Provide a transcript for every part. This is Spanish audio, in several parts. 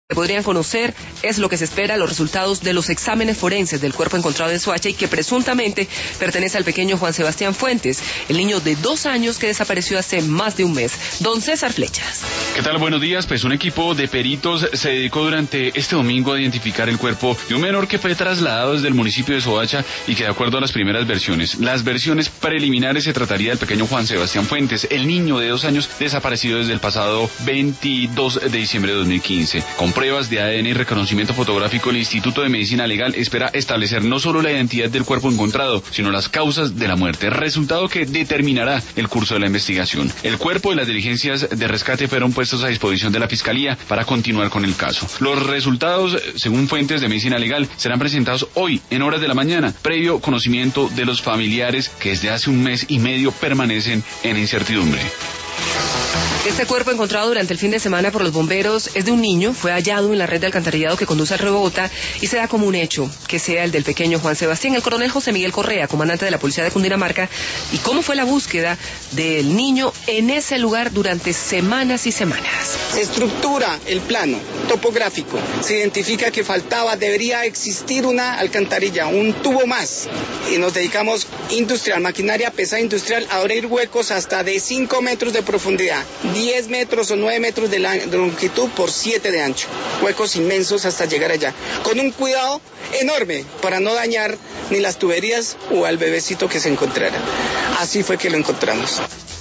que podrían conocer es lo que se espera, los resultados de los exámenes forenses del cuerpo encontrado en Soacha y que presuntamente pertenece al pequeño Juan Sebastián Fuentes, el niño de 2 años que desapareció hace más de un mes. Don César Flechas. ¿Qué tal? Buenos días. Pues un equipo de peritos se dedicó durante este domingo a identificar el cuerpo de un menor que fue trasladado desde el municipio de Soacha y que, de acuerdo a las primeras versiones, las versiones preliminares, se trataría del pequeño Juan Sebastián Fuentes, el niño de 2 años desaparecido desde el pasado 22 de diciembre de 2015. Con pruebas de ADN y reconocimiento fotográfico, el Instituto de Medicina Legal espera establecer no solo la identidad del cuerpo encontrado, sino las causas de la muerte, resultado que determinará el curso de la investigación. El cuerpo y las diligencias de rescate fueron puestos a disposición de la Fiscalía para continuar con el caso. Los resultados, según fuentes de Medicina Legal, serán presentados hoy en horas de la mañana, previo conocimiento de los familiares que desde hace un mes y medio permanecen en incertidumbre. Este cuerpo encontrado durante el fin de semana por los bomberos es de un niño, fue hallado en la red de alcantarillado que conduce al río Bogotá y se da como un hecho que sea el del pequeño Juan Sebastián. El coronel José Miguel Correa, comandante de la Policía de Cundinamarca, y cómo fue la búsqueda del niño en ese lugar durante semanas y semanas. Se estructura el plano topográfico, se identifica que debería existir una alcantarilla, un tubo más, y nos dedicamos industrial, maquinaria pesada industrial, a abrir huecos hasta de 5 metros de profundidad, 10 metros o 9 metros de longitud por 7 de ancho, huecos inmensos hasta llegar allá, con un cuidado enorme para no dañar ni las tuberías o al bebecito que se encontrara. Así fue que lo encontramos.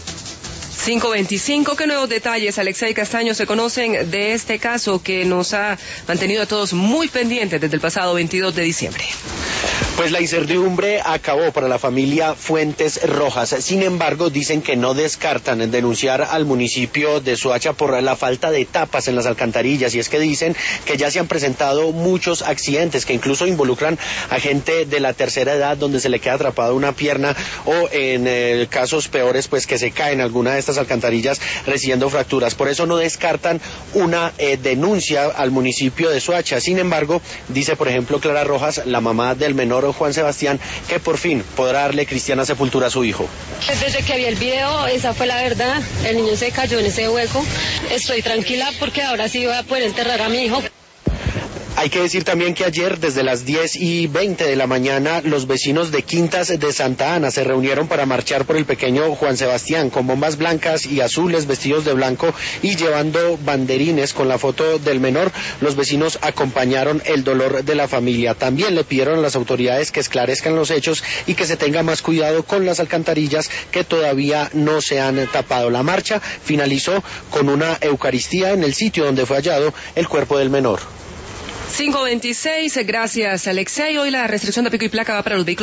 5:25, ¿qué nuevos detalles, Alexei Castaño, se conocen de este caso que nos ha mantenido a todos muy pendientes desde el pasado 22 de diciembre? Pues la incertidumbre acabó para la familia Fuentes Rojas. Sin embargo, dicen que no descartan en denunciar al municipio de Soacha por la falta de tapas en las alcantarillas. Y es que dicen que ya se han presentado muchos accidentes que incluso involucran a gente de la tercera edad, donde se le queda atrapada una pierna, o en casos peores, pues que se cae en alguna de estas alcantarillas recibiendo fracturas. Por eso no descartan una denuncia al municipio de Soacha. Sin embargo, dice por ejemplo Clara Rojas, la mamá del menor Juan Sebastián, que por fin podrá darle cristiana sepultura a su hijo. Desde que vi el video, esa fue la verdad, el niño se cayó en ese hueco. Estoy tranquila porque ahora sí voy a poder enterrar a mi hijo. Hay que decir también que ayer, desde las 10:20 de la mañana, los vecinos de Quintas de Santa Ana se reunieron para marchar por el pequeño Juan Sebastián, con bombas blancas y azules, vestidos de blanco y llevando banderines con la foto del menor. Los vecinos acompañaron el dolor de la familia. También le pidieron a las autoridades que esclarezcan los hechos y que se tenga más cuidado con las alcantarillas que todavía no se han tapado. La marcha finalizó con una eucaristía en el sitio donde fue hallado el cuerpo del menor. 5:26, gracias, Alexei. Hoy la restricción de pico y placa va para los vehículos